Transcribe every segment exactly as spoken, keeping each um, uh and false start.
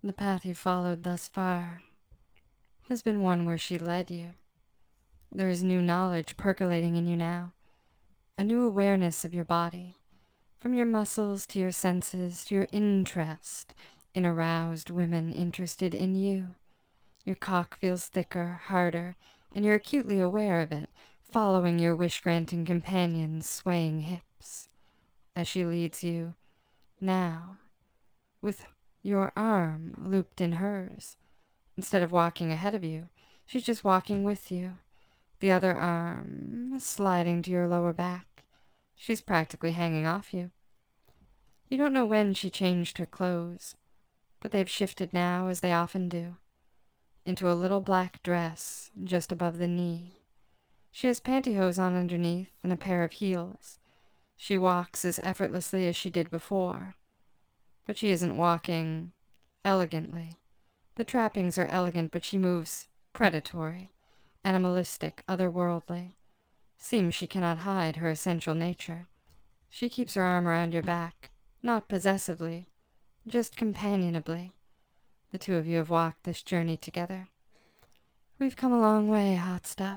The path you followed thus far has been one where she led you. There is new knowledge percolating in you now, a new awareness of your body, from your muscles to your senses to your interest in aroused women interested in you. Your cock feels thicker, harder, and you're acutely aware of it, following your wish-granting companion's swaying hips as she leads you, now, with your arm looped in hers. Instead of walking ahead of you, she's just walking with you, the other arm sliding to your lower back. She's practically hanging off you. You don't know when she changed her clothes, but they've shifted now, as they often do, into a little black dress just above the knee. She has pantyhose on underneath and a pair of heels. She walks as effortlessly as she did before, but she isn't walking elegantly. The trappings are elegant, but she moves predatory, animalistic, otherworldly. Seems she cannot hide her essential nature. She keeps her arm around your back, not possessively, just companionably. The two of you have walked this journey together. We've come a long way, hot stuff.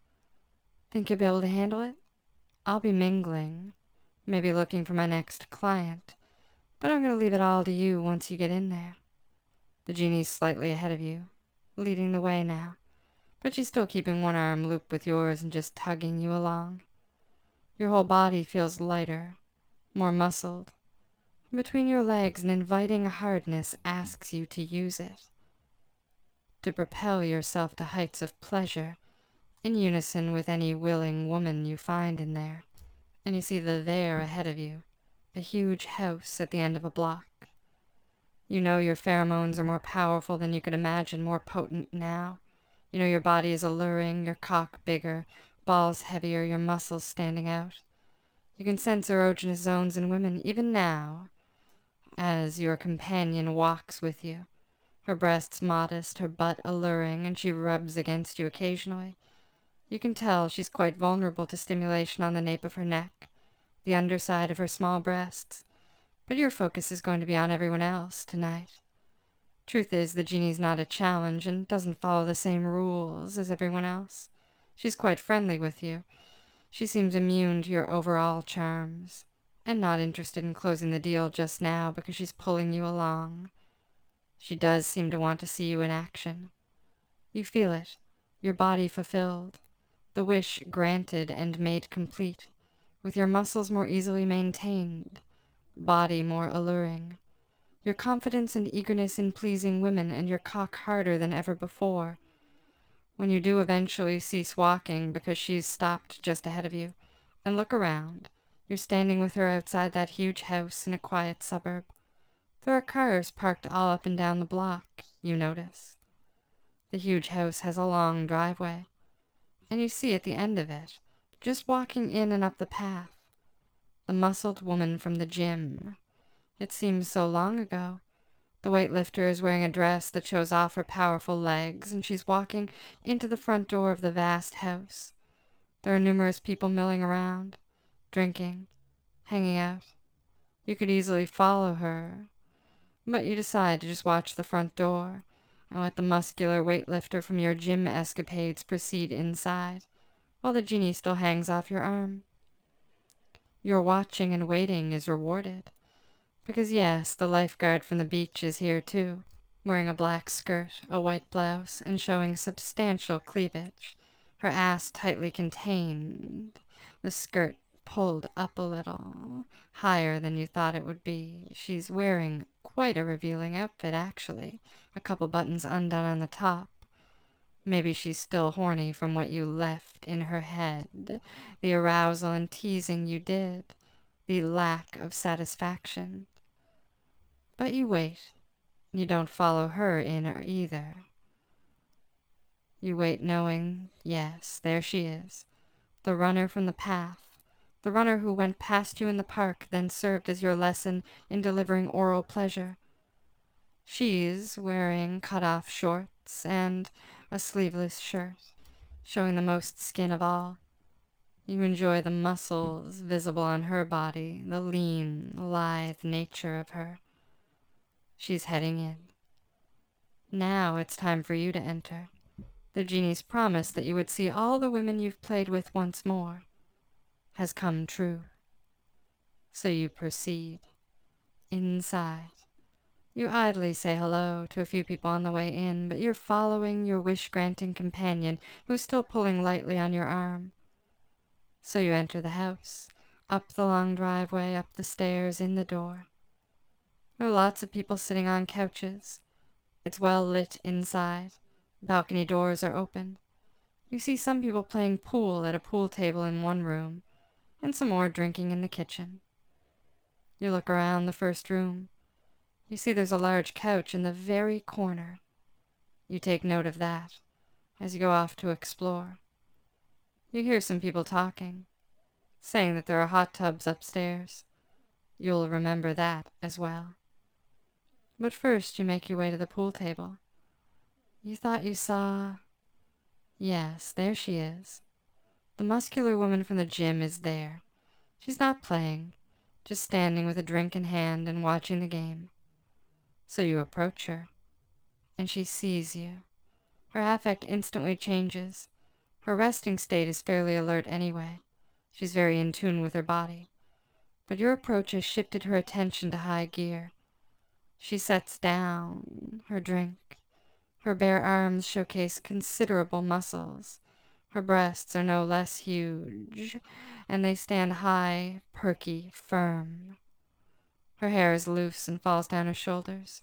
Think you'll be able to handle it? I'll be mingling, maybe looking for my next client, but I'm going to leave it all to you once you get in there. The genie's slightly ahead of you, leading the way now, but she's still keeping one arm looped with yours and just tugging you along. Your whole body feels lighter, more muscled. Between your legs, an inviting hardness asks you to use it, to propel yourself to heights of pleasure, in unison with any willing woman you find in there. And you see the there ahead of you, a huge house at the end of a block. You know your pheromones are more powerful than you could imagine, more potent now. You know your body is alluring, your cock bigger, balls heavier, your muscles standing out. You can sense erogenous zones in women even now, as your companion walks with you. Her breasts modest, her butt alluring, and she rubs against you occasionally. You can tell she's quite vulnerable to stimulation on the nape of her neck, the underside of her small breasts. But your focus is going to be on everyone else tonight. Truth is, the genie's not a challenge and doesn't follow the same rules as everyone else. She's quite friendly with you. She seems immune to your overall charms, and not interested in closing the deal just now because she's pulling you along. She does seem to want to see you in action. You feel it, your body fulfilled, the wish granted and made complete, with your muscles more easily maintained, body more alluring, your confidence and eagerness in pleasing women, and your cock harder than ever before. When you do eventually cease walking because she's stopped just ahead of you, and look around, you're standing with her outside that huge house in a quiet suburb. There are cars parked all up and down the block, you notice. The huge house has a long driveway, and you see at the end of it, just walking in and up the path, the muscled woman from the gym. It seems so long ago. The weightlifter is wearing a dress that shows off her powerful legs, and she's walking into the front door of the vast house. There are numerous people milling around, drinking, hanging out. You could easily follow her, but you decide to just watch the front door and let the muscular weightlifter from your gym escapades proceed inside, while the genie still hangs off your arm. Your watching and waiting is rewarded. Because yes, the lifeguard from the beach is here too, wearing a black skirt, a white blouse, and showing substantial cleavage, her ass tightly contained, the skirt pulled up a little, higher than you thought it would be. She's wearing quite a revealing outfit, actually, a couple buttons undone on the top. Maybe she's still horny from what you left in her head, the arousal and teasing you did, the lack of satisfaction. But you wait. You don't follow her in either. You wait knowing, yes, there she is, the runner from the path, the runner who went past you in the park, then served as your lesson in delivering oral pleasure. She's wearing cut-off shorts and a sleeveless shirt, showing the most skin of all. You enjoy the muscles visible on her body, the lean, lithe nature of her. She's heading in. Now it's time for you to enter. The genie's promise that you would see all the women you've played with once more has come true. So you proceed. Inside. You idly say hello to a few people on the way in, but you're following your wish-granting companion, who's still pulling lightly on your arm. So you enter the house, up the long driveway, up the stairs, in the door. There are lots of people sitting on couches. It's well lit inside. Balcony doors are open. You see some people playing pool at a pool table in one room, and some more drinking in the kitchen. You look around the first room. You see there's a large couch in the very corner. You take note of that as you go off to explore. You hear some people talking, saying that there are hot tubs upstairs. You'll remember that as well. But first you make your way to the pool table. You thought you saw... Yes, there she is. The muscular woman from the gym is there. She's not playing, just standing with a drink in hand and watching the game. So you approach her, and she sees you. Her affect instantly changes. Her resting state is fairly alert anyway. She's very in tune with her body. But your approach has shifted her attention to high gear. She sets down her drink. Her bare arms showcase considerable muscles. Her breasts are no less huge, and they stand high, perky, firm. Her hair is loose and falls down her shoulders.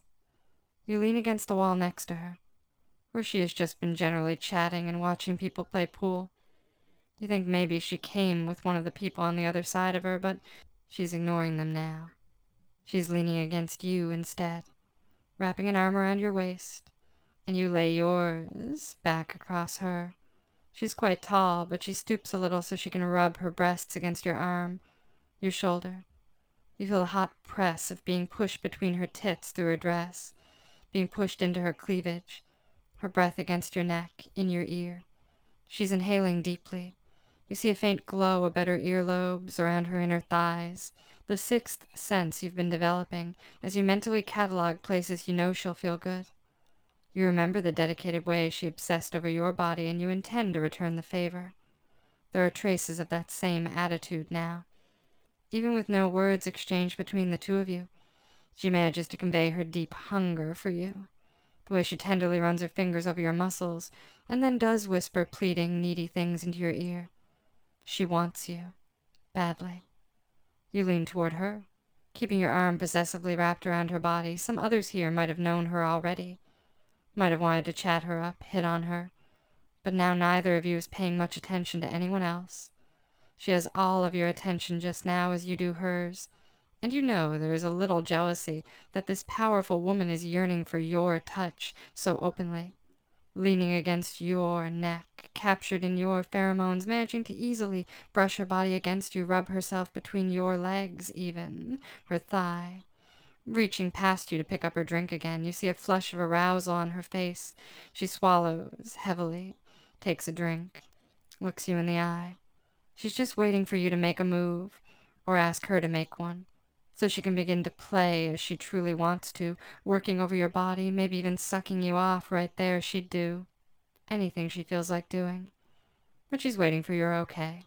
You lean against the wall next to her, where she has just been generally chatting and watching people play pool. You think maybe she came with one of the people on the other side of her, but she's ignoring them now. She's leaning against you instead, wrapping an arm around your waist, and you lay yours back across her. She's quite tall, but she stoops a little so she can rub her breasts against your arm, your shoulder. You feel the hot press of being pushed between her tits through her dress, being pushed into her cleavage, her breath against your neck, in your ear. She's inhaling deeply. You see a faint glow about her earlobes, around her inner thighs, the sixth sense you've been developing as you mentally catalog places you know she'll feel good. You remember the dedicated way she obsessed over your body, and you intend to return the favor. There are traces of that same attitude now. Even with no words exchanged between the two of you, she manages to convey her deep hunger for you. The way she tenderly runs her fingers over your muscles, and then does whisper pleading, needy things into your ear. She wants you. Badly. You lean toward her, keeping your arm possessively wrapped around her body. Some others here might have known her already. Might have wanted to chat her up, hit on her. But now neither of you is paying much attention to anyone else. She has all of your attention just now as you do hers. And you know there is a little jealousy that this powerful woman is yearning for your touch so openly. Leaning against your neck, captured in your pheromones, managing to easily brush her body against you, rub herself between your legs even, her thigh. Reaching past you to pick up her drink again, you see a flush of arousal on her face. She swallows heavily, takes a drink, looks you in the eye. She's just waiting for you to make a move, or ask her to make one, so she can begin to play as she truly wants to, working over your body, maybe even sucking you off right there. She'd do anything she feels like doing. But she's waiting for your okay.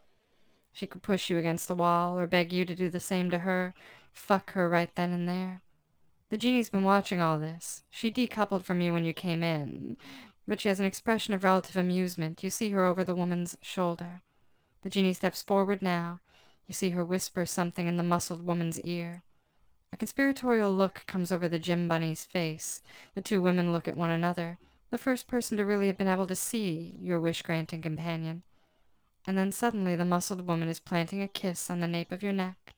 She could push you against the wall, or beg you to do the same to her. Fuck her right then and there. The genie's been watching all this. She decoupled from you when you came in, but she has an expression of relative amusement. You see her over the woman's shoulder. The genie steps forward now. You see her whisper something in the muscled woman's ear. A conspiratorial look comes over the gym bunny's face. The two women look at one another, the first person to really have been able to see your wish-granting companion. And then suddenly the muscled woman is planting a kiss on the nape of your neck,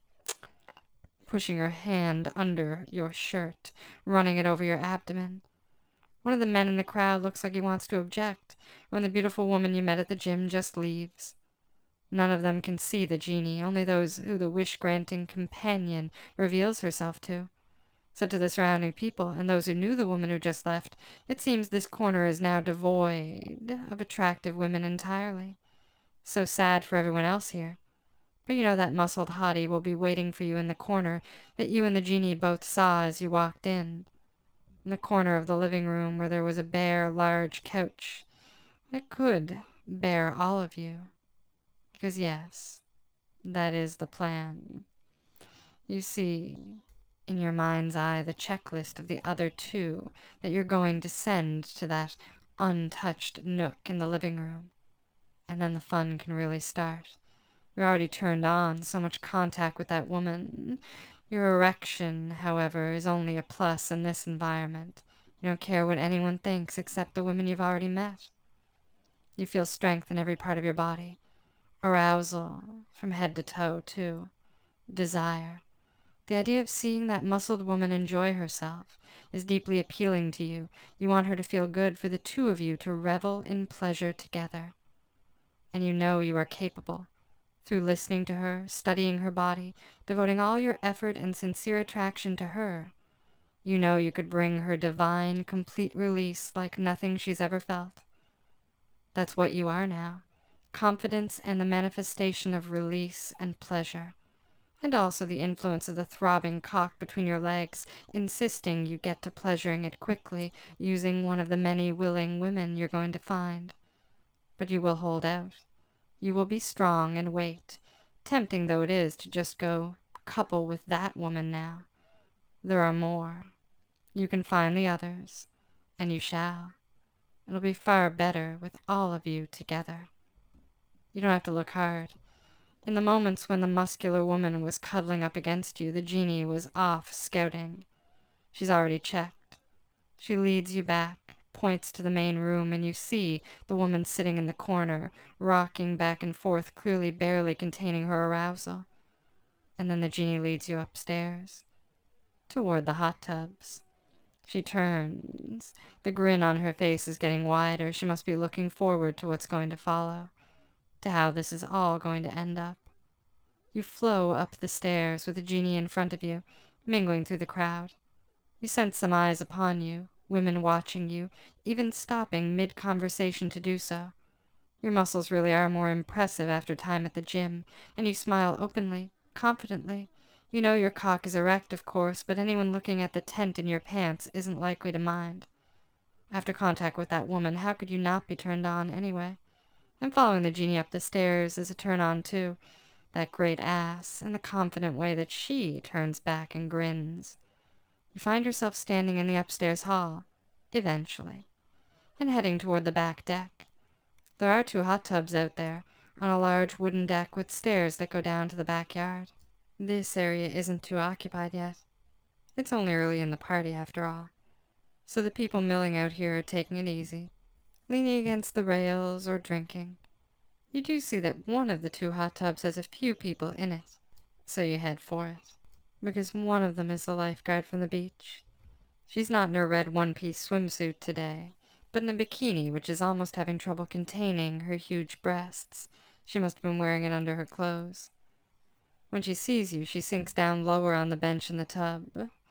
pushing her hand under your shirt, running it over your abdomen. One of the men in the crowd looks like he wants to object, when the beautiful woman you met at the gym just leaves. None of them can see the genie, only those who the wish-granting companion reveals herself to. So to the surrounding people, and those who knew the woman who just left, it seems this corner is now devoid of attractive women entirely. So sad for everyone else here. But you know that muscled hottie will be waiting for you in the corner that you and the genie both saw as you walked in. in the corner of the living room where there was a bare, large couch that could bear all of you. Because yes, that is the plan. You see, in your mind's eye, the checklist of the other two that you're going to send to that untouched nook in the living room. And then the fun can really start. You're already turned on, so much contact with that woman. Your erection, however, is only a plus in this environment. You don't care what anyone thinks except the women you've already met. You feel strength in every part of your body. Arousal from head to toe, too. Desire. The idea of seeing that muscled woman enjoy herself is deeply appealing to you. You want her to feel good, for the two of you to revel in pleasure together. And you know you are capable. Through listening to her, studying her body, devoting all your effort and sincere attraction to her, you know you could bring her divine, complete release like nothing she's ever felt. That's what you are now. Confidence and the manifestation of release and pleasure. And also the influence of the throbbing cock between your legs, insisting you get to pleasuring it quickly, using one of the many willing women you're going to find. But you will hold out. You will be strong and wait, tempting though it is to just go couple with that woman now. There are more. You can find the others, and you shall. It'll be far better with all of you together. You don't have to look hard. In the moments when the muscular woman was cuddling up against you, the genie was off scouting. She's already checked. She leads you back, points to the main room, and you see the woman sitting in the corner, rocking back and forth, clearly barely containing her arousal. And then the genie leads you upstairs, toward the hot tubs. She turns. The grin on her face is getting wider. She must be looking forward to what's going to follow, to how this is all going to end up. You flow up the stairs with the genie in front of you, mingling through the crowd. You sense some eyes upon you, women watching you, even stopping mid-conversation to do so. Your muscles really are more impressive after time at the gym, and you smile openly, confidently. You know your cock is erect, of course, but anyone looking at the tent in your pants isn't likely to mind. After contact with that woman, how could you not be turned on anyway? And following the genie up the stairs is a turn-on, too. That great ass, and the confident way that she turns back and grins. You find yourself standing in the upstairs hall, eventually, and heading toward the back deck. There are two hot tubs out there, on a large wooden deck with stairs that go down to the backyard. This area isn't too occupied yet. It's only early in the party, after all. So the people milling out here are taking it easy, leaning against the rails or drinking. You do see that one of the two hot tubs has a few people in it, so you head for it, because one of them is the lifeguard from the beach. She's not in her red one-piece swimsuit today, but in a bikini which is almost having trouble containing her huge breasts. She must have been wearing it under her clothes. When she sees you, she sinks down lower on the bench in the tub,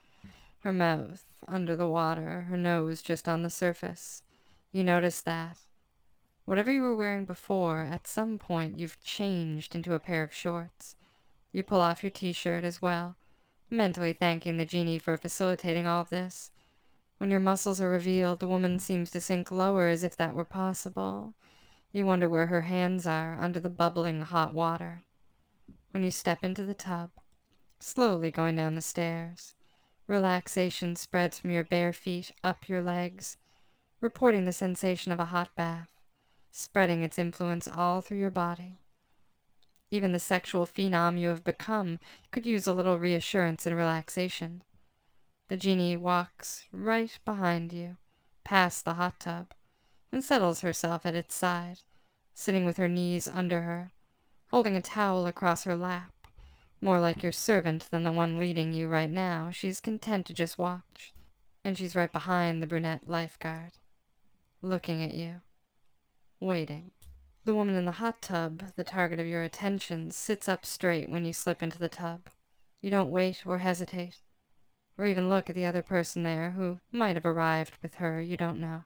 her mouth under the water, her nose just on the surface. You notice that. Whatever you were wearing before, at some point you've changed into a pair of shorts. You pull off your t-shirt as well, mentally thanking the genie for facilitating all of this. When your muscles are revealed, the woman seems to sink lower as if that were possible. You wonder where her hands are under the bubbling hot water. When you step into the tub, slowly going down the stairs, relaxation spreads from your bare feet up your legs, reporting the sensation of a hot bath, spreading its influence all through your body. Even the sexual phenom you have become could use a little reassurance and relaxation. The genie walks right behind you, past the hot tub, and settles herself at its side, sitting with her knees under her, holding a towel across her lap. More like your servant than the one leading you right now. She's content to just watch. And she's right behind the brunette lifeguard, looking at you, waiting. The woman in the hot tub, the target of your attention, sits up straight when you slip into the tub. You don't wait or hesitate, or even look at the other person there who might have arrived with her, you don't know.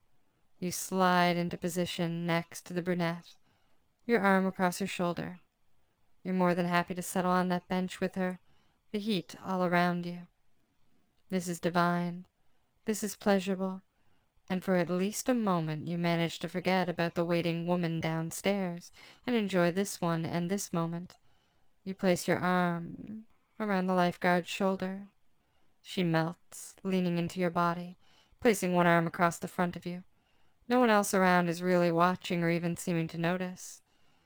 You slide into position next to the brunette, your arm across her shoulder. You're more than happy to settle on that bench with her, the heat all around you. This is divine. This is pleasurable, and for at least a moment you manage to forget about the waiting woman downstairs and enjoy this one and this moment. You place your arm around the lifeguard's shoulder. She melts, leaning into your body, placing one arm across the front of you. No one else around is really watching or even seeming to notice.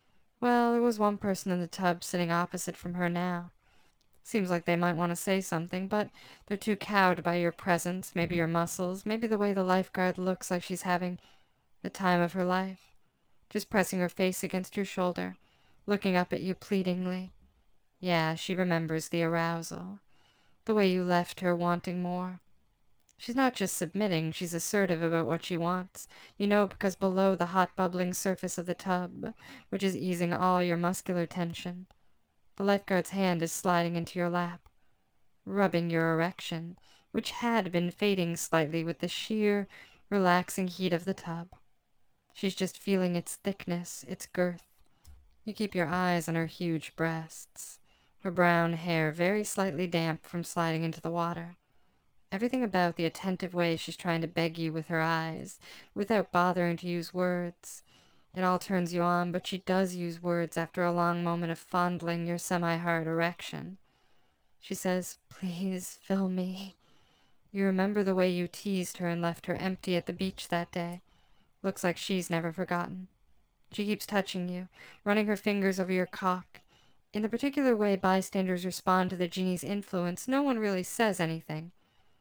Well, there was one person in the tub sitting opposite from her now. Seems like they might want to say something, but they're too cowed by your presence, maybe your muscles, maybe the way the lifeguard looks like she's having the time of her life. Just pressing her face against your shoulder, looking up at you pleadingly. Yeah, she remembers the arousal, the way you left her wanting more. She's not just submitting, she's assertive about what she wants. You know, because below the hot bubbling surface of the tub, which is easing all your muscular tension, the lifeguard's hand is sliding into your lap, rubbing your erection, which had been fading slightly with the sheer, relaxing heat of the tub. She's just feeling its thickness, its girth. You keep your eyes on her huge breasts, her brown hair very slightly damp from sliding into the water. Everything about the attentive way she's trying to beg you with her eyes, without bothering to use words. It all turns you on, but she does use words after a long moment of fondling your semi-hard erection. She says, "Please, fill me." You remember the way you teased her and left her empty at the beach that day. Looks like she's never forgotten. She keeps touching you, running her fingers over your cock. In the particular way bystanders respond to the genie's influence, no one really says anything.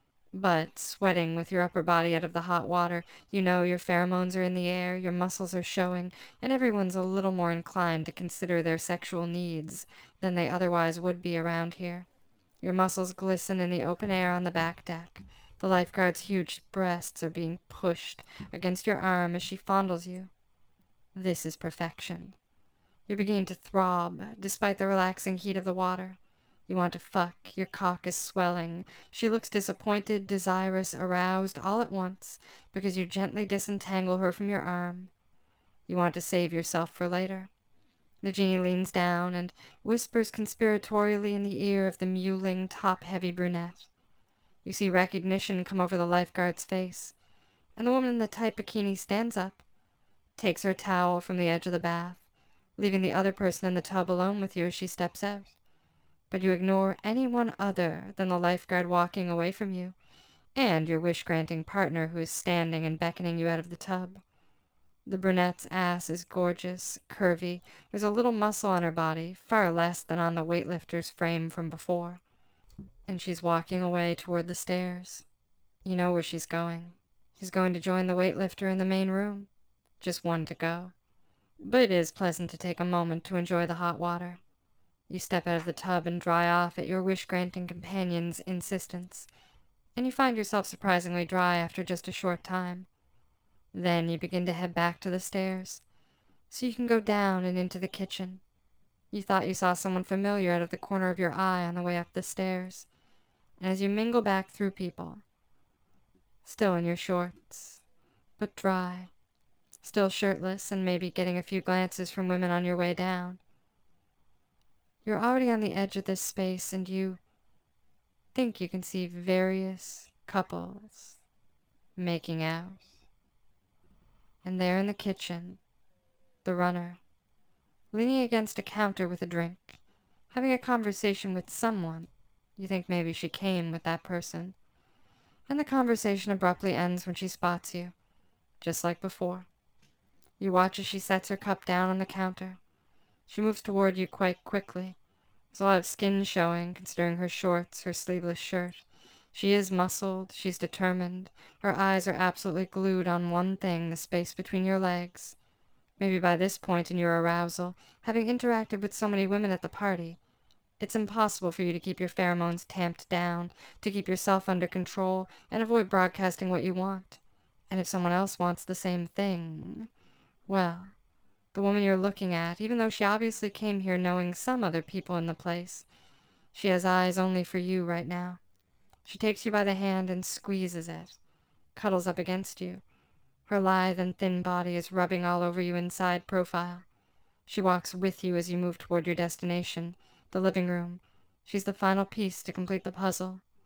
But, sweating with your upper body out of the hot water, you know your pheromones are in the air, your muscles are showing, and everyone's a little more inclined to consider their sexual needs than they otherwise would be around here. Your muscles glisten in the open air on the back deck. The lifeguard's huge breasts are being pushed against your arm as she fondles you. This is perfection. You're beginning to throb, despite the relaxing heat of the water. You want to fuck, your cock is swelling. She looks disappointed, desirous, aroused, all at once, because you gently disentangle her from your arm. You want to save yourself for later. The genie leans down and whispers conspiratorially in the ear of the mewling, top-heavy brunette. You see recognition come over the lifeguard's face, and the woman in the tight bikini stands up, takes her towel from the edge of the bath, leaving the other person in the tub alone with you as she steps out. But you ignore anyone other than the lifeguard walking away from you, and your wish-granting partner who is standing and beckoning you out of the tub. The brunette's ass is gorgeous, curvy. There's a little muscle on her body, far less than on the weightlifter's frame from before. And she's walking away toward the stairs. You know where she's going. She's going to join the weightlifter in the main room. Just one to go. But it is pleasant to take a moment to enjoy the hot water. You step out of the tub and dry off at your wish-granting companion's insistence, and you find yourself surprisingly dry after just a short time. Then you begin to head back to the stairs, so you can go down and into the kitchen. You thought you saw someone familiar out of the corner of your eye on the way up the stairs, and as you mingle back through people, still in your shorts, but dry, still shirtless and maybe getting a few glances from women on your way down, you're already on the edge of this space, and you think you can see various couples making out. And there in the kitchen, the runner, leaning against a counter with a drink, having a conversation with someone. You think maybe she came with that person. And the conversation abruptly ends when she spots you, just like before. You watch as she sets her cup down on the counter. She moves toward you quite quickly. There's a lot of skin showing, considering her shorts, her sleeveless shirt. She is muscled, she's determined. Her eyes are absolutely glued on one thing, the space between your legs. Maybe by this point in your arousal, having interacted with so many women at the party, it's impossible for you to keep your pheromones tamped down, to keep yourself under control, and avoid broadcasting what you want. And if someone else wants the same thing, well, the woman you're looking at, even though she obviously came here knowing some other people in the place, she has eyes only for you right now. She takes you by the hand and squeezes it, cuddles up against you. Her lithe and thin body is rubbing all over you in side profile. She walks with you as you move toward your destination, the living room. She's the final piece to complete the puzzle.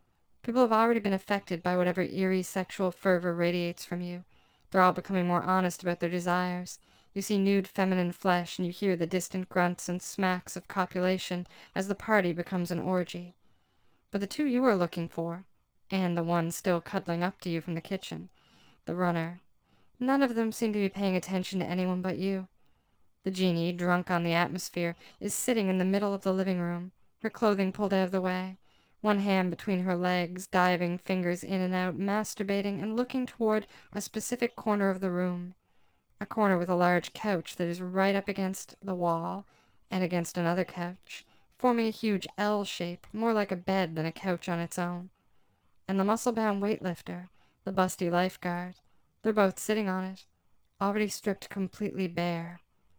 People have already been affected by whatever eerie sexual fervor radiates from you. They're all becoming more honest about their desires. You see nude feminine flesh, and you hear the distant grunts and smacks of copulation as the party becomes an orgy. But the two you are looking for, and the one still cuddling up to you from the kitchen, the runner, none of them seem to be paying attention to anyone but you. The genie, drunk on the atmosphere, is sitting in the middle of the living room, her clothing pulled out of the way, one hand between her legs, diving fingers in and out, masturbating and looking toward a specific corner of the room, a corner with a large couch that is right up against the wall and against another couch, forming a huge L shape, more like a bed than a couch on its own. And the muscle-bound weightlifter, the busty lifeguard, they're both sitting on it, already stripped completely bare.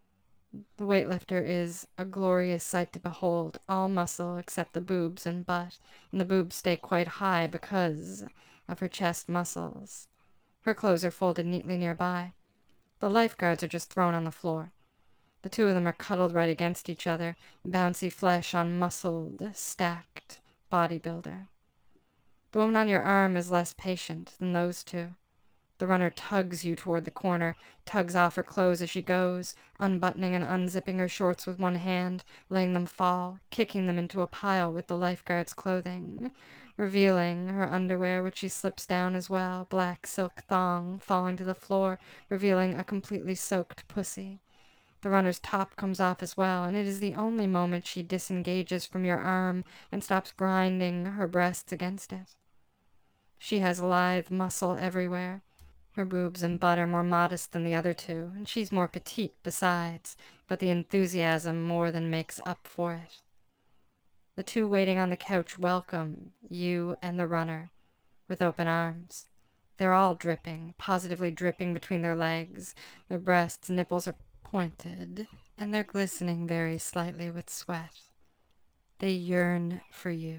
The weightlifter is a glorious sight to behold, all muscle except the boobs and butt, and the boobs stay quite high because of her chest muscles. Her clothes are folded neatly nearby. The lifeguards are just thrown on the floor. The two of them are cuddled right against each other, bouncy flesh on muscled, stacked bodybuilder. The woman on your arm is less patient than those two. The runner tugs you toward the corner, tugs off her clothes as she goes, unbuttoning and unzipping her shorts with one hand, letting them fall, kicking them into a pile with the lifeguard's clothing, revealing her underwear, which she slips down as well, black silk thong falling to the floor, revealing a completely soaked pussy. The runner's top comes off as well, and it is the only moment she disengages from your arm and stops grinding her breasts against it. She has lithe muscle everywhere. Her boobs and butt are more modest than the other two, and she's more petite besides, but the enthusiasm more than makes up for it. The two waiting on the couch welcome you and the runner with open arms. They're all dripping, positively dripping between their legs. Their breasts' nipples are pointed, and they're glistening very slightly with sweat. They yearn for you,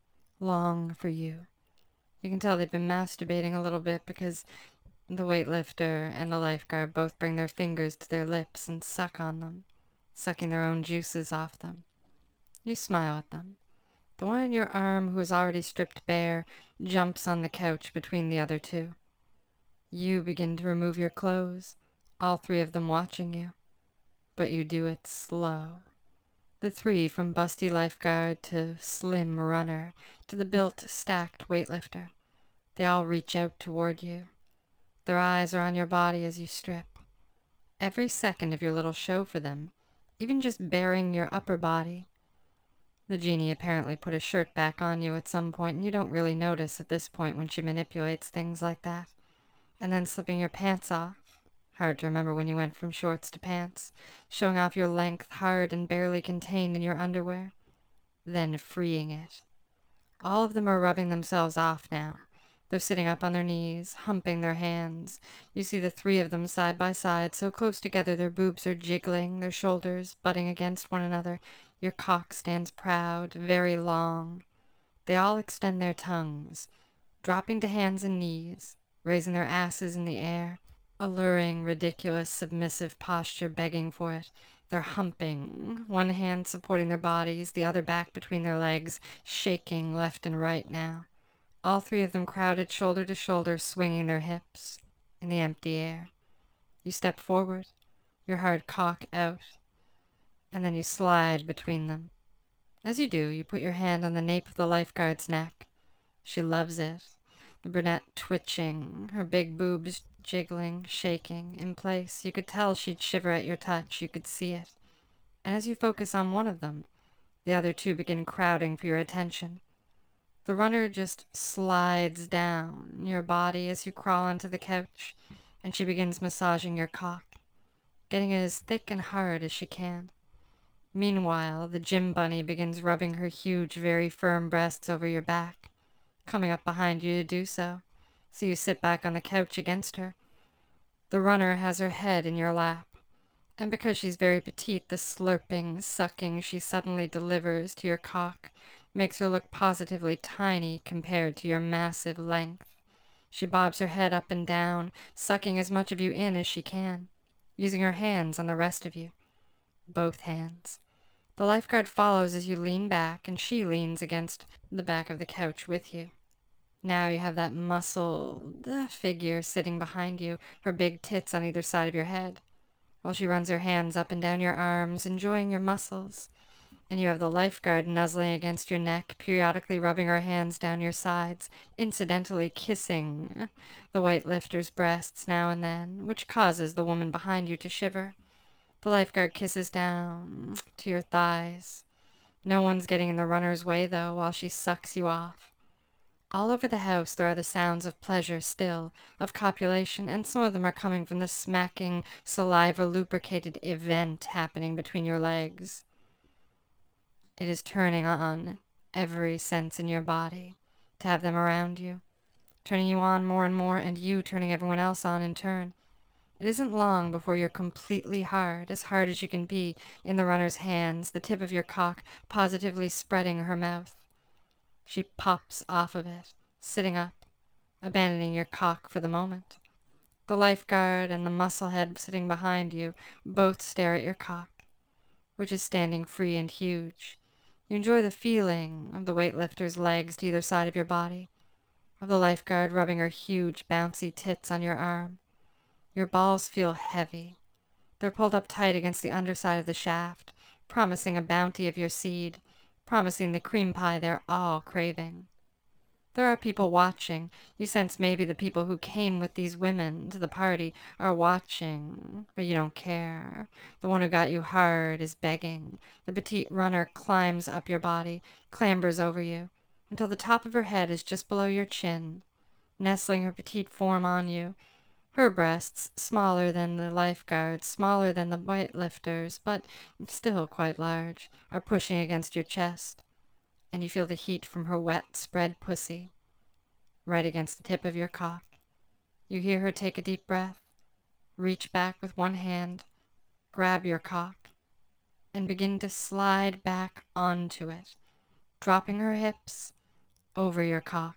long for you. You can tell they've been masturbating a little bit because the weightlifter and the lifeguard both bring their fingers to their lips and suck on them, sucking their own juices off them. You smile at them. The one in your arm, who is already stripped bare, jumps on the couch between the other two. You begin to remove your clothes, all three of them watching you. But you do it slow. The three, from busty lifeguard to slim runner to the built, stacked weightlifter, they all reach out toward you. Their eyes are on your body as you strip. Every second of your little show for them, even just baring your upper body. The genie apparently put a shirt back on you at some point, and you don't really notice at this point when she manipulates things like that. And then slipping your pants off. Hard to remember when you went from shorts to pants. Showing off your length hard and barely contained in your underwear. Then freeing it. All of them are rubbing themselves off now. They're sitting up on their knees, humping their hands. You see the three of them side by side, so close together their boobs are jiggling, their shoulders butting against one another. Your cock stands proud, very long. They all extend their tongues, dropping to hands and knees, raising their asses in the air. Alluring, ridiculous, submissive posture begging for it. They're humping, one hand supporting their bodies, the other back between their legs, shaking left and right now. All three of them crowded shoulder to shoulder, swinging their hips in the empty air. You step forward, your hard cock out, and then you slide between them. As you do, you put your hand on the nape of the lifeguard's neck. She loves it. The brunette twitching, her big boobs jiggling, shaking, in place. You could tell she'd shiver at your touch. You could see it. And as you focus on one of them, the other two begin crowding for your attention. The runner just slides down your body as you crawl onto the couch, and she begins massaging your cock, getting it as thick and hard as she can. Meanwhile, the gym bunny begins rubbing her huge, very firm breasts over your back, coming up behind you to do so, so you sit back on the couch against her. The runner has her head in your lap, and because she's very petite, the slurping, sucking she suddenly delivers to your cock makes her look positively tiny compared to your massive length. She bobs her head up and down, sucking as much of you in as she can, using her hands on the rest of you. Both hands. The lifeguard follows as you lean back, and she leans against the back of the couch with you. Now you have that muscled figure sitting behind you, her big tits on either side of your head, while she runs her hands up and down your arms, enjoying your muscles. And you have the lifeguard nuzzling against your neck, periodically rubbing her hands down your sides, incidentally kissing the weightlifter's breasts now and then, which causes the woman behind you to shiver. The lifeguard kisses down to your thighs. No one's getting in the runner's way, though, while she sucks you off. All over the house there are the sounds of pleasure still, of copulation, and some of them are coming from the smacking, saliva-lubricated event happening between your legs. It is turning on every sense in your body to have them around you, turning you on more and more, and you turning everyone else on in turn. It isn't long before you're completely hard, as hard as you can be, in the runner's hands, the tip of your cock positively spreading her mouth. She pops off of it, sitting up, abandoning your cock for the moment. The lifeguard and the musclehead sitting behind you both stare at your cock, which is standing free and huge. You enjoy the feeling of the weightlifter's legs to either side of your body, of the lifeguard rubbing her huge, bouncy tits on your arm. Your balls feel heavy. They're pulled up tight against the underside of the shaft, promising a bounty of your seed, promising the cream pie they're all craving. There are people watching. You sense maybe the people who came with these women to the party are watching, but you don't care. The one who got you hard is begging. The petite runner climbs up your body, clambers over you, until the top of her head is just below your chin, nestling her petite form on you. Her breasts, smaller than the lifeguard's, smaller than the weightlifter's, but still quite large, are pushing against your chest, and you feel the heat from her wet, spread pussy right against the tip of your cock. You hear her take a deep breath, reach back with one hand, grab your cock, and begin to slide back onto it, dropping her hips over your cock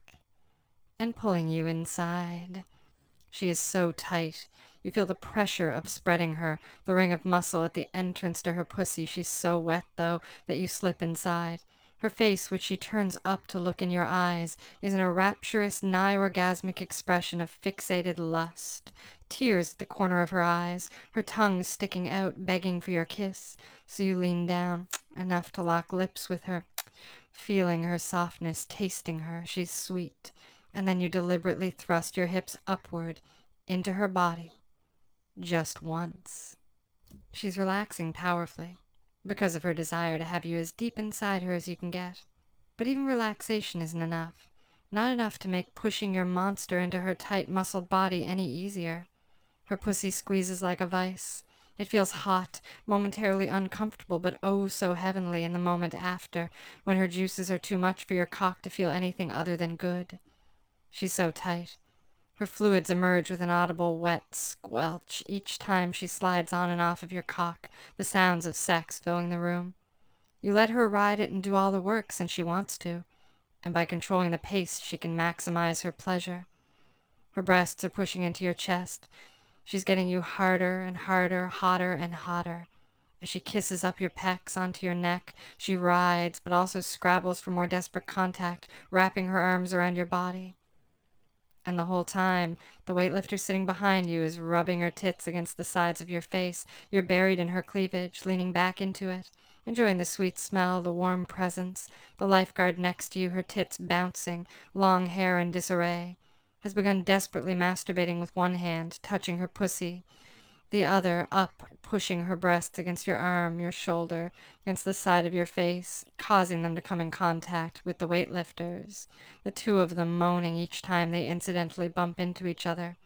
and pulling you inside. She is so tight. You feel the pressure of spreading her, the ring of muscle at the entrance to her pussy. She's so wet, though, that you slip inside. Her face, which she turns up to look in your eyes, is in a rapturous, nigh-orgasmic expression of fixated lust. Tears at the corner of her eyes, her tongue sticking out, begging for your kiss. So you lean down, enough to lock lips with her, feeling her softness, tasting her. She's sweet. And then you deliberately thrust your hips upward into her body, just once. She's relaxing powerfully, because of her desire to have you as deep inside her as you can get. But even relaxation isn't enough. Not enough to make pushing your monster into her tight, muscled body any easier. Her pussy squeezes like a vice. It feels hot, momentarily uncomfortable, but oh so heavenly in the moment after, when her juices are too much for your cock to feel anything other than good. She's so tight. Her fluids emerge with an audible wet squelch each time she slides on and off of your cock, the sounds of sex filling the room. You let her ride it and do all the work since she wants to, and by controlling the pace she can maximize her pleasure. Her breasts are pushing into your chest. She's getting you harder and harder, hotter and hotter. As she kisses up your pecs onto your neck, she rides, but also scrabbles for more desperate contact, wrapping her arms around your body. And the whole time, the weightlifter sitting behind you is rubbing her tits against the sides of your face. You're buried in her cleavage, leaning back into it, enjoying the sweet smell, the warm presence. The lifeguard next to you, her tits bouncing, long hair in disarray, has begun desperately masturbating with one hand, touching her pussy, the other up, pushing her breasts against your arm, your shoulder, against the side of your face, causing them to come in contact with the weightlifters, the two of them moaning each time they incidentally bump into each other.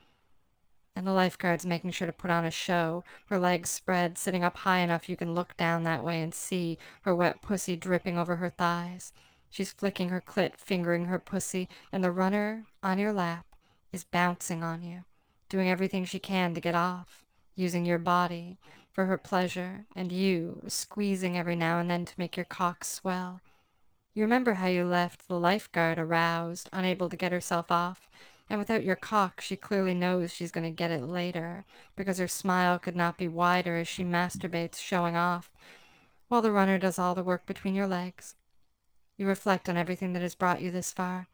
And the lifeguard's making sure to put on a show, her legs spread, sitting up high enough you can look down that way and see her wet pussy dripping over her thighs. She's flicking her clit, fingering her pussy, and the runner on your lap is bouncing on you, doing everything she can to get off, using your body for her pleasure, and you squeezing every now and then to make your cock swell. You remember how you left the lifeguard aroused, unable to get herself off, and without your cock she clearly knows she's going to get it later, because her smile could not be wider as she masturbates, showing off, while the runner does all the work between your legs. You reflect on everything that has brought you this far,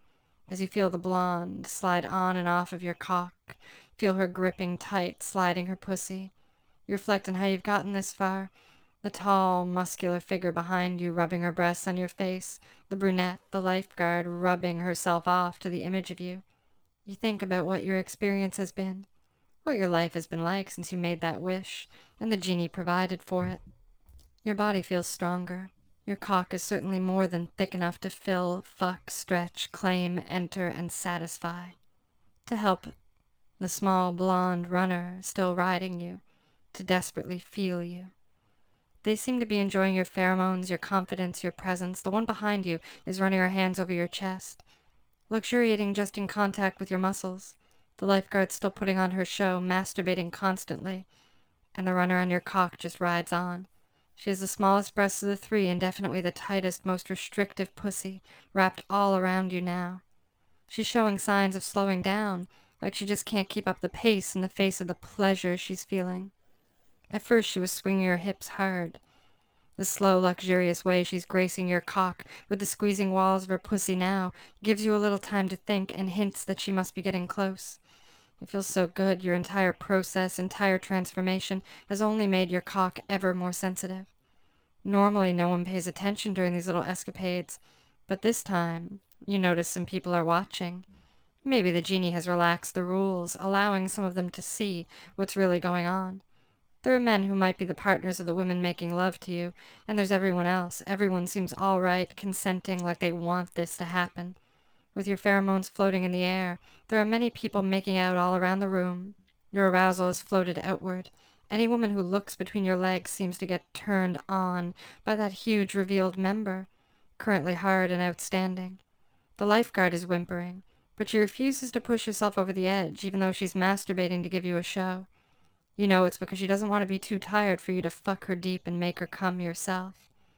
as you feel the blonde slide on and off of your cock, feel her gripping tight, sliding her pussy. You reflect on how you've gotten this far. The tall, muscular figure behind you rubbing her breasts on your face, the brunette, the lifeguard, rubbing herself off to the image of you. You think about what your experience has been, what your life has been like since you made that wish, and the genie provided for it. Your body feels stronger. Your cock is certainly more than thick enough to fill, fuck, stretch, claim, enter, and satisfy. To help the small blonde runner still riding you, to desperately feel you. They seem to be enjoying your pheromones, your confidence, your presence. The one behind you is running her hands over your chest, luxuriating just in contact with your muscles. The lifeguard still putting on her show, masturbating constantly, and the runner on your cock just rides on. She has the smallest breasts of the three and definitely the tightest, most restrictive pussy, wrapped all around you now. She's showing signs of slowing down, like she just can't keep up the pace in the face of the pleasure she's feeling. At first she was swinging her hips hard. The slow, luxurious way she's gracing your cock with the squeezing walls of her pussy now gives you a little time to think and hints that she must be getting close. It feels so good. Your entire process, entire transformation has only made your cock ever more sensitive. Normally no one pays attention during these little escapades, but this time you notice some people are watching. Maybe the genie has relaxed the rules, allowing some of them to see what's really going on. There are men who might be the partners of the women making love to you, and there's everyone else. Everyone seems all right, consenting like they want this to happen. With your pheromones floating in the air, there are many people making out all around the room. Your arousal is floated outward. Any woman who looks between your legs seems to get turned on by that huge revealed member, currently hard and outstanding. The lifeguard is whimpering, but she refuses to push herself over the edge, even though she's masturbating to give you a show. You know it's because she doesn't want to be too tired for you to fuck her deep and make her come yourself.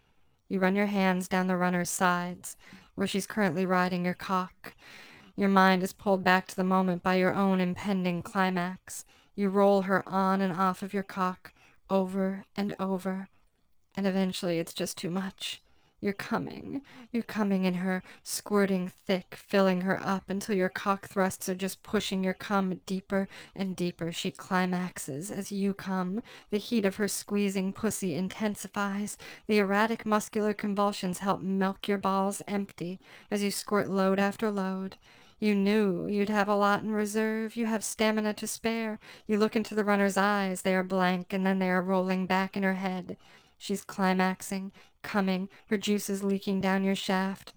You run your hands down the runner's sides, where she's currently riding your cock. Your mind is pulled back to the moment by your own impending climax. You roll her on and off of your cock, over and over, and eventually it's just too much. You're coming. You're coming in her, squirting thick, filling her up until your cock thrusts are just pushing your cum deeper and deeper. She climaxes as you come. The heat of her squeezing pussy intensifies. The erratic muscular convulsions help milk your balls empty as you squirt load after load. You knew you'd have a lot in reserve. You have stamina to spare. You look into the runner's eyes. They are blank, and then they are rolling back in her head. She's climaxing, coming, her juices leaking down your shaft.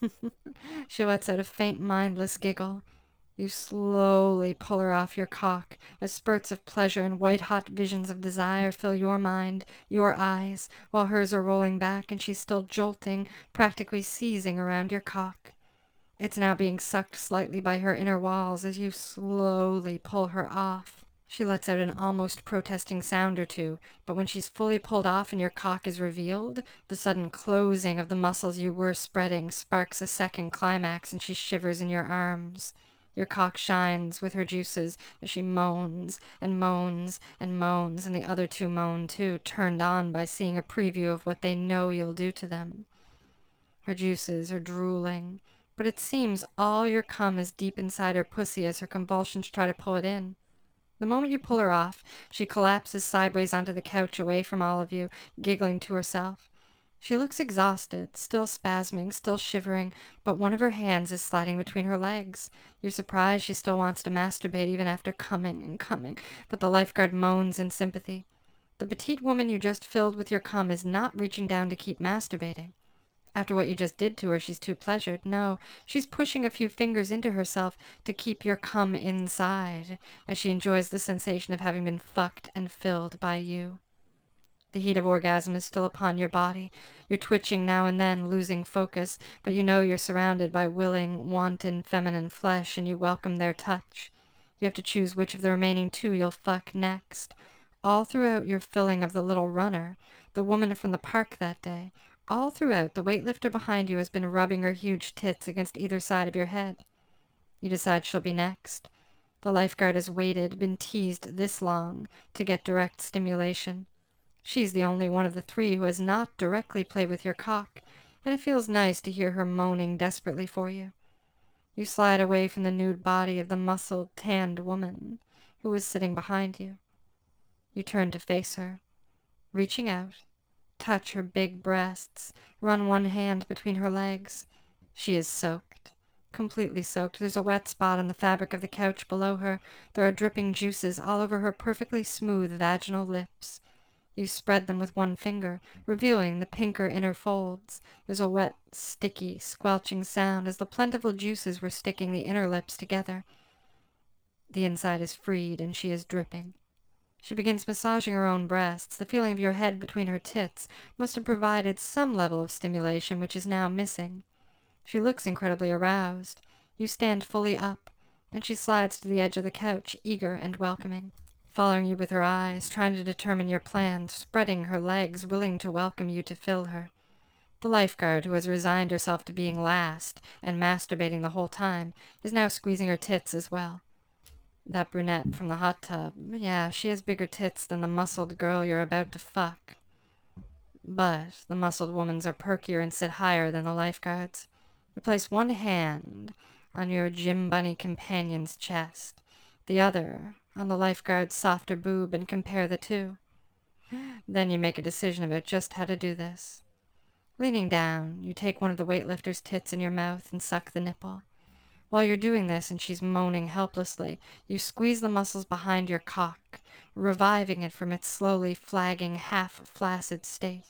She lets out a faint, mindless giggle. You slowly pull her off your cock as spurts of pleasure and white-hot visions of desire fill your mind, your eyes, while hers are rolling back and she's still jolting, practically seizing around your cock. It's now being sucked slightly by her inner walls as you slowly pull her off. She lets out an almost protesting sound or two, but when she's fully pulled off and your cock is revealed, the sudden closing of the muscles you were spreading sparks a second climax and she shivers in your arms. Your cock shines with her juices as she moans and moans and moans, and the other two moan too, turned on by seeing a preview of what they know you'll do to them. Her juices are drooling, but it seems all your cum is deep inside her pussy as her convulsions try to pull it in. The moment you pull her off, she collapses sideways onto the couch away from all of you, giggling to herself. She looks exhausted, still spasming, still shivering, but one of her hands is sliding between her legs. You're surprised she still wants to masturbate even after coming and coming, but the lifeguard moans in sympathy. The petite woman you just filled with your cum is not reaching down to keep masturbating. After what you just did to her, she's too pleasured. No, she's pushing a few fingers into herself to keep your cum inside, as she enjoys the sensation of having been fucked and filled by you. The heat of orgasm is still upon your body. You're twitching now and then, losing focus, but you know you're surrounded by willing, wanton, feminine flesh, and you welcome their touch. You have to choose which of the remaining two you'll fuck next. All throughout your filling of the little runner, the woman from the park that day, all throughout, the weightlifter behind you has been rubbing her huge tits against either side of your head. You decide she'll be next. The lifeguard has waited, been teased this long, to get direct stimulation. She's the only one of the three who has not directly played with your cock, and it feels nice to hear her moaning desperately for you. You slide away from the nude body of the muscled, tanned woman who was sitting behind you. You turn to face her, reaching out, touch her big breasts, run one hand between her legs. She is soaked, completely soaked. There's a wet spot on the fabric of the couch below her. There are dripping juices all over her perfectly smooth vaginal lips. You spread them with one finger, revealing the pinker inner folds. There's a wet, sticky, squelching sound as the plentiful juices were sticking the inner lips together. The inside is freed, and she is dripping. She begins massaging her own breasts. The feeling of your head between her tits must have provided some level of stimulation which is now missing. She looks incredibly aroused. You stand fully up, and she slides to the edge of the couch, eager and welcoming, following you with her eyes, trying to determine your plans, spreading her legs, willing to welcome you to fill her. The lifeguard, who has resigned herself to being last and masturbating the whole time, is now squeezing her tits as well. That brunette from the hot tub, yeah, she has bigger tits than the muscled girl you're about to fuck. But the muscled woman's are perkier and sit higher than the lifeguard's. You place one hand on your gym bunny companion's chest, the other on the lifeguard's softer boob, and compare the two. Then you make a decision about just how to do this. Leaning down, you take one of the weightlifter's tits in your mouth and suck the nipple. While you're doing this and she's moaning helplessly, you squeeze the muscles behind your cock, reviving it from its slowly flagging, half-flaccid state.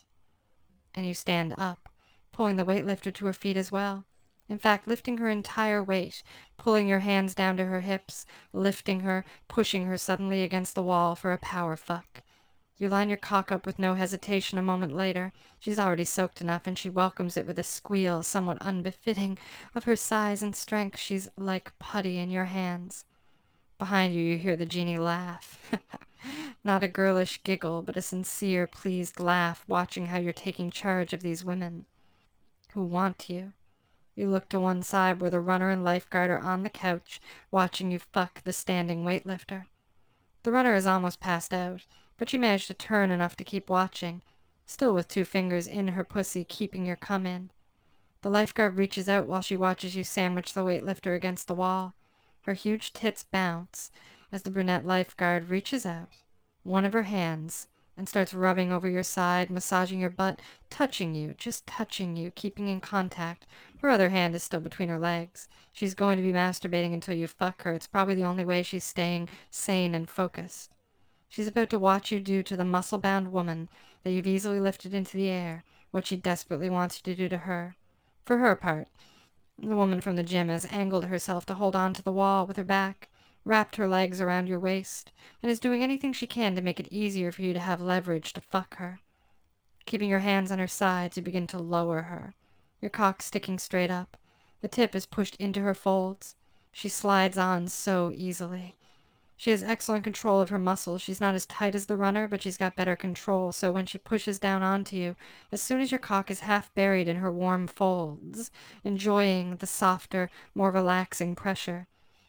And you stand up, pulling the weightlifter to her feet as well. In fact, lifting her entire weight, pulling your hands down to her hips, lifting her, pushing her suddenly against the wall for a power fuck. You line your cock up with no hesitation a moment later. She's already soaked enough, and she welcomes it with a squeal somewhat unbefitting of her size and strength. She's like putty in your hands. Behind you, you hear the genie laugh. Not a girlish giggle, but a sincere, pleased laugh, watching how you're taking charge of these women who want you. You look to one side where the runner and lifeguard are on the couch, watching you fuck the standing weightlifter. The runner is almost passed out, but you manage to turn enough to keep watching, still with two fingers in her pussy, keeping your cum in. The lifeguard reaches out while she watches you sandwich the weightlifter against the wall. Her huge tits bounce as the brunette lifeguard reaches out, one of her hands, and starts rubbing over your side, massaging your butt, touching you, just touching you, keeping in contact. Her other hand is still between her legs. She's going to be masturbating until you fuck her. It's probably the only way she's staying sane and focused. She's about to watch you do to the muscle-bound woman that you've easily lifted into the air what she desperately wants you to do to her. For her part, the woman from the gym has angled herself to hold on to the wall with her back, wrapped her legs around your waist, and is doing anything she can to make it easier for you to have leverage to fuck her. Keeping your hands on her sides, you begin to lower her, your cock sticking straight up. The tip is pushed into her folds. She slides on so easily. She has excellent control of her muscles. She's not as tight as the runner, but she's got better control, so when she pushes down onto you, as soon as your cock is half buried in her warm folds, enjoying the softer, more relaxing pressure,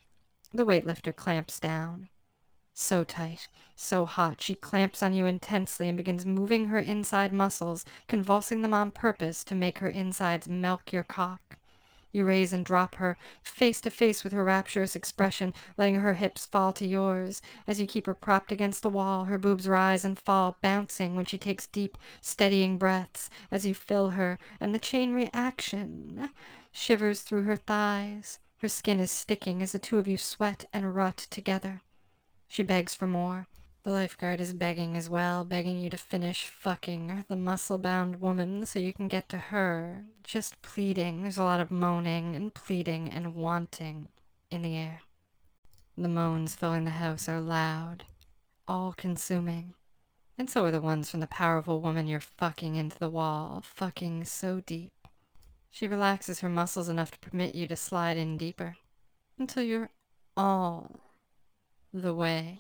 the weightlifter clamps down. So tight, so hot, she clamps on you intensely and begins moving her inside muscles, convulsing them on purpose to make her insides milk your cock. You raise and drop her, face to face with her rapturous expression, letting her hips fall to yours. As you keep her propped against the wall, her boobs rise and fall, bouncing when she takes deep, steadying breaths as you fill her, and the chain reaction shivers through her thighs. Her skin is sticking as the two of you sweat and rut together. She begs for more. The lifeguard is begging as well, begging you to finish fucking the muscle-bound woman so you can get to her. Just pleading. There's a lot of moaning and pleading and wanting in the air. The moans filling the house are loud, all-consuming. And so are the ones from the powerful woman you're fucking into the wall, fucking so deep. She relaxes her muscles enough to permit you to slide in deeper, until you're all the way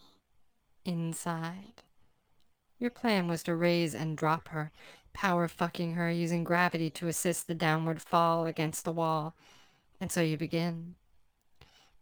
inside. Your plan was to raise and drop her, power fucking her, using gravity to assist the downward fall against the wall. And so you begin.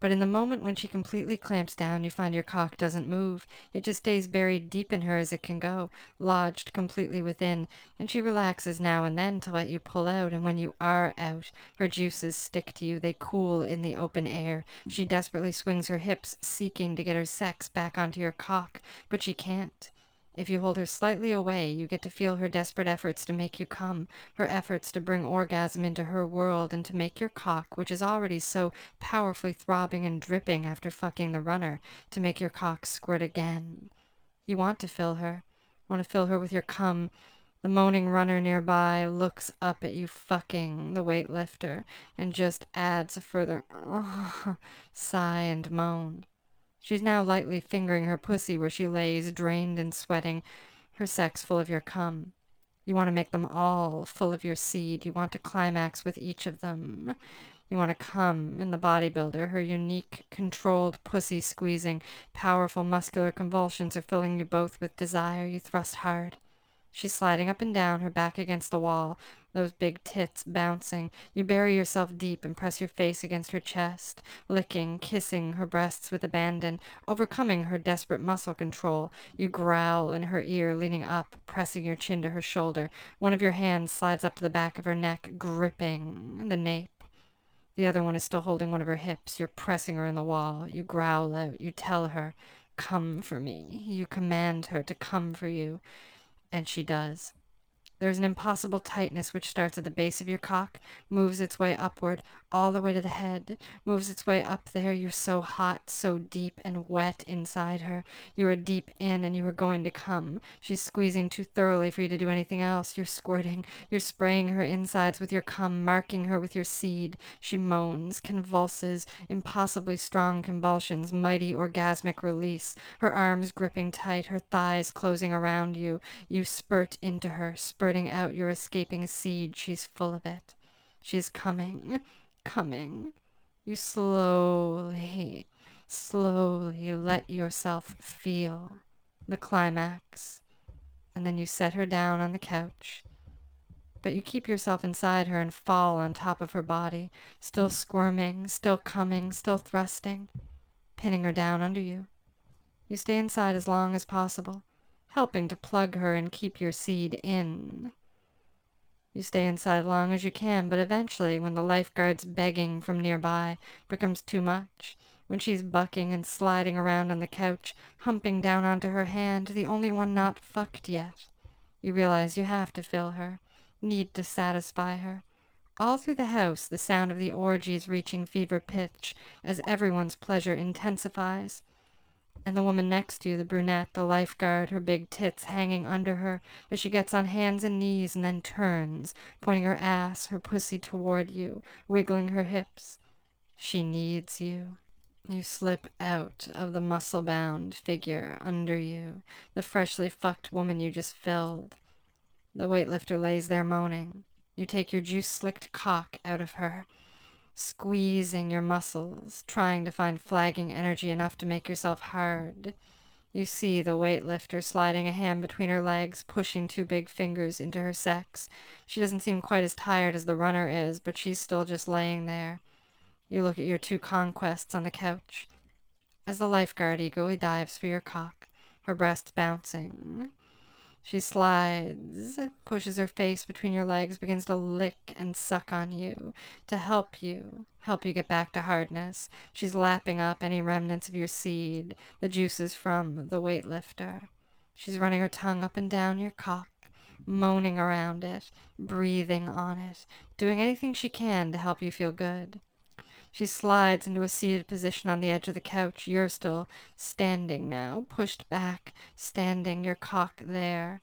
But in the moment when she completely clamps down, you find your cock doesn't move. It just stays buried deep in her as it can go, lodged completely within, and she relaxes now and then to let you pull out, and when you are out, her juices stick to you, they cool in the open air. She desperately swings her hips, seeking to get her sex back onto your cock, but she can't. If you hold her slightly away, you get to feel her desperate efforts to make you come, her efforts to bring orgasm into her world and to make your cock, which is already so powerfully throbbing and dripping after fucking the runner, to make your cock squirt again. You want to fill her, want to fill her with your cum. The moaning runner nearby looks up at you fucking the weightlifter and just adds a further oh, sigh and moan. She's now lightly fingering her pussy where she lays, drained and sweating, her sex full of your cum. You want to make them all full of your seed. You want to climax with each of them. You want to come in the bodybuilder. Her unique, controlled pussy squeezing, powerful muscular convulsions are filling you both with desire. You thrust hard. She's sliding up and down, her back against the wall, those big tits bouncing. You bury yourself deep and press your face against her chest, licking, kissing her breasts with abandon, overcoming her desperate muscle control. You growl in her ear, leaning up, pressing your chin to her shoulder. One of your hands slides up to the back of her neck, gripping the nape. The other one is still holding one of her hips. You're pressing her in the wall. You growl out. You tell her, "Come for me." You command her to come for you. And she does. There's an impossible tightness which starts at the base of your cock, moves its way upward, all the way to the head, moves its way up there. You're so hot, so deep and wet inside her. You are deep in and you are going to come. She's squeezing too thoroughly for you to do anything else. You're squirting. You're spraying her insides with your cum, marking her with your seed. She moans, convulses, impossibly strong convulsions, mighty orgasmic release. Her arms gripping tight, her thighs closing around you. You spurt into her, spurting out your escaping seed. She's full of it. She's coming, coming. You slowly, slowly let yourself feel the climax, and then you set her down on the couch. But you keep yourself inside her and fall on top of her body, still squirming, still coming, still thrusting, pinning her down under you. You stay inside as long as possible, helping to plug her and keep your seed in. You stay inside as long as you can, but eventually, when the lifeguard's begging from nearby becomes too much, when she's bucking and sliding around on the couch, humping down onto her hand, the only one not fucked yet, you realize you have to fill her, need to satisfy her. All through the house, the sound of the orgies reaching fever pitch as everyone's pleasure intensifies. And the woman next to you, the brunette, the lifeguard, her big tits hanging under her, as she gets on hands and knees and then turns, pointing her ass, her pussy toward you, wiggling her hips. She needs you. You slip out of the muscle-bound figure under you, the freshly fucked woman you just filled. The weightlifter lays there moaning. You take your juice-slicked cock out of her, squeezing your muscles, trying to find flagging energy enough to make yourself hard. You see the weightlifter sliding a hand between her legs, pushing two big fingers into her sex. She doesn't seem quite as tired as the runner is, but she's still just laying there. You look at your two conquests on the couch, as the lifeguard eagerly dives for your cock, her breasts bouncing. She slides, pushes her face between your legs, begins to lick and suck on you, to help you, help you get back to hardness. She's lapping up any remnants of your seed, the juices from the weightlifter. She's running her tongue up and down your cock, moaning around it, breathing on it, doing anything she can to help you feel good. She slides into a seated position on the edge of the couch. You're still standing now, pushed back, standing, your cock there.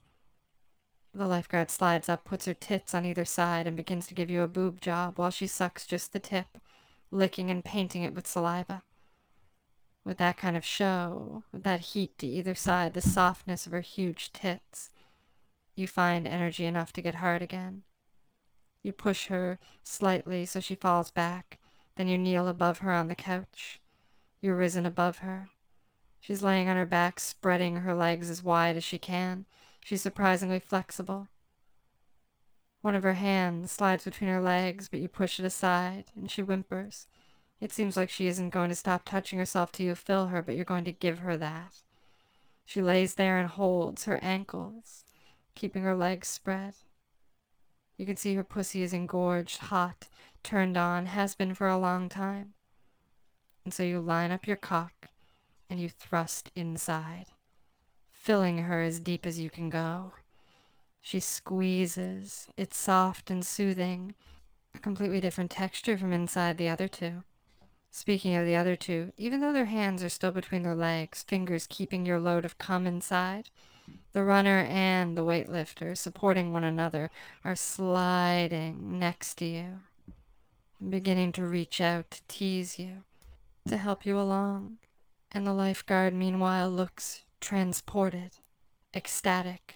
The lifeguard slides up, puts her tits on either side, and begins to give you a boob job while she sucks just the tip, licking and painting it with saliva. With that kind of show, with that heat to either side, the softness of her huge tits, you find energy enough to get hard again. You push her slightly so she falls back. Then you kneel above her on the couch. You're risen above her. She's laying on her back, spreading her legs as wide as she can. She's surprisingly flexible. One of her hands slides between her legs, but you push it aside, and she whimpers. It seems like she isn't going to stop touching herself till you fill her, but you're going to give her that. She lays there and holds her ankles, keeping her legs spread. You can see her pussy is engorged, hot, turned on, has been for a long time. And so you line up your cock and you thrust inside, filling her as deep as you can go. She squeezes. It's soft and soothing, a completely different texture from inside the other two. Speaking of the other two, even though their hands are still between their legs, fingers keeping your load of cum inside, the runner and the weightlifter, supporting one another, are sliding next to you, beginning to reach out to tease you, to help you along. And the lifeguard, meanwhile, looks transported, ecstatic,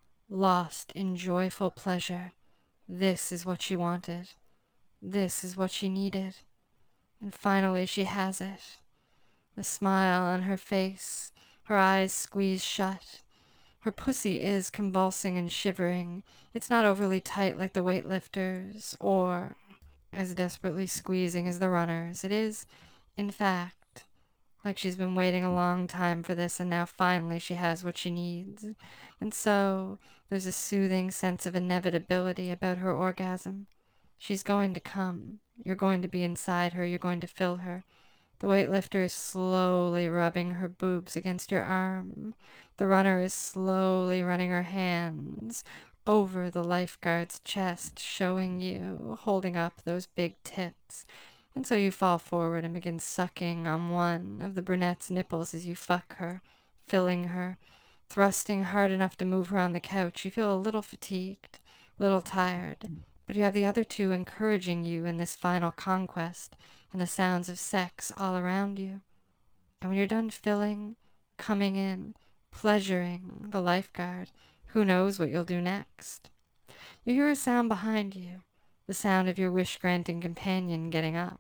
lost in joyful pleasure. This is what she wanted. This is what she needed. And finally she has it. The smile on her face, her eyes squeezed shut. Her pussy is convulsing and shivering. It's not overly tight like the weightlifters, or as desperately squeezing as the runners. It is, in fact, like she's been waiting a long time for this, and now finally she has what she needs. And so there's a soothing sense of inevitability about her orgasm. She's going to come. You're going to be inside her. You're going to fill her. The weightlifter is slowly rubbing her boobs against your arm. The runner is slowly running her hands over the lifeguard's chest, showing you, holding up those big tits. And so you fall forward and begin sucking on one of the brunette's nipples as you fuck her, filling her, thrusting hard enough to move her on the couch. You feel a little fatigued, a little tired, but you have the other two encouraging you in this final conquest, and the sounds of sex all around you. And when you're done filling, coming in, pleasuring the lifeguard, who knows what you'll do next? You hear a sound behind you, the sound of your wish-granting companion getting up.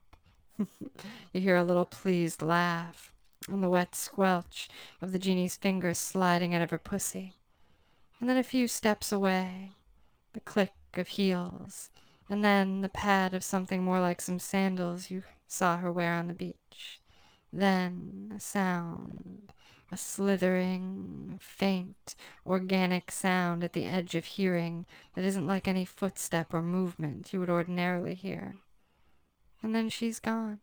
You hear a little pleased laugh, and the wet squelch of the genie's fingers sliding out of her pussy. And then a few steps away, the click of heels, and then the pad of something more like some sandals you saw her wear on the beach. Then a sound, a slithering, faint, organic sound at the edge of hearing that isn't like any footstep or movement you would ordinarily hear. And then she's gone,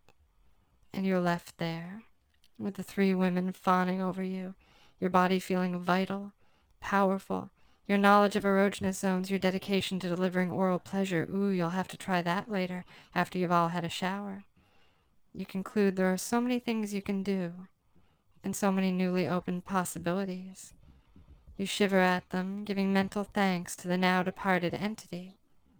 and you're left there, with the three women fawning over you, your body feeling vital, powerful, your knowledge of erogenous zones, your dedication to delivering oral pleasure. Ooh, you'll have to try that later, after you've all had a shower. You conclude there are so many things you can do, and so many newly opened possibilities. You shiver at them, giving mental thanks to the now departed entity,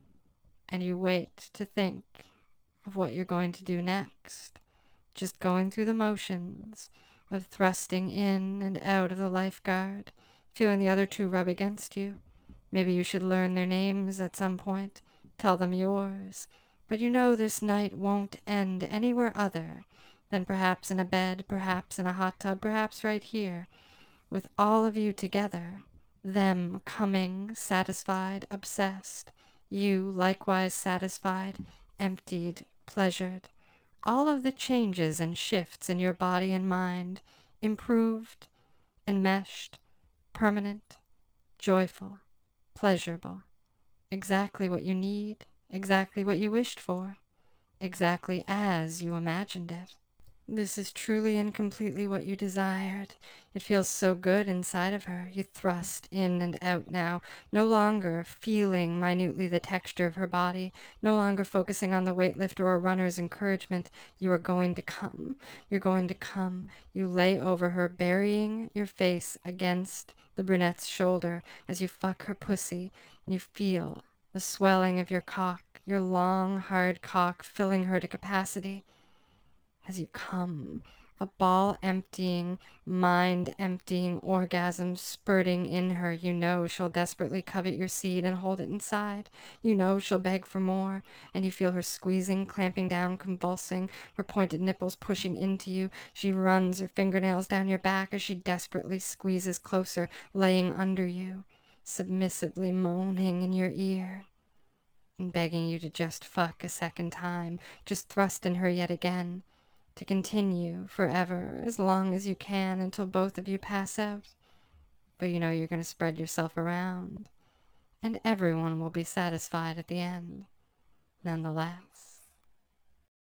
and you wait to think of what you're going to do next. Just going through the motions of thrusting in and out of the lifeguard, feeling the other two rub against you. Maybe you should learn their names at some point, tell them yours. But you know this night won't end anywhere other than perhaps in a bed, perhaps in a hot tub, perhaps right here, with all of you together, them coming, satisfied, obsessed, you likewise satisfied, emptied, pleasured. All of the changes and shifts in your body and mind, improved, enmeshed, permanent, joyful, pleasurable. Exactly what you need, exactly what you wished for, exactly as you imagined it. This is truly and completely what you desired. It feels so good inside of her. You thrust in and out now, no longer feeling minutely the texture of her body, no longer focusing on the weightlifter or runner's encouragement. You are going to come. You're going to come. You lay over her, burying your face against the brunette's shoulder as you fuck her pussy, and you feel the swelling of your cock, your long, hard cock filling her to capacity. As you come, a ball-emptying, mind-emptying orgasm spurting in her. You know she'll desperately covet your seed and hold it inside. You know she'll beg for more, and you feel her squeezing, clamping down, convulsing, her pointed nipples pushing into you. She runs her fingernails down your back as she desperately squeezes closer, laying under you, submissively moaning in your ear, and begging you to just fuck a second time, just thrust in her yet again. to continue forever, as long as you can, until both of you pass out. But you know you're going to spread yourself around, and everyone will be satisfied at the end, nonetheless.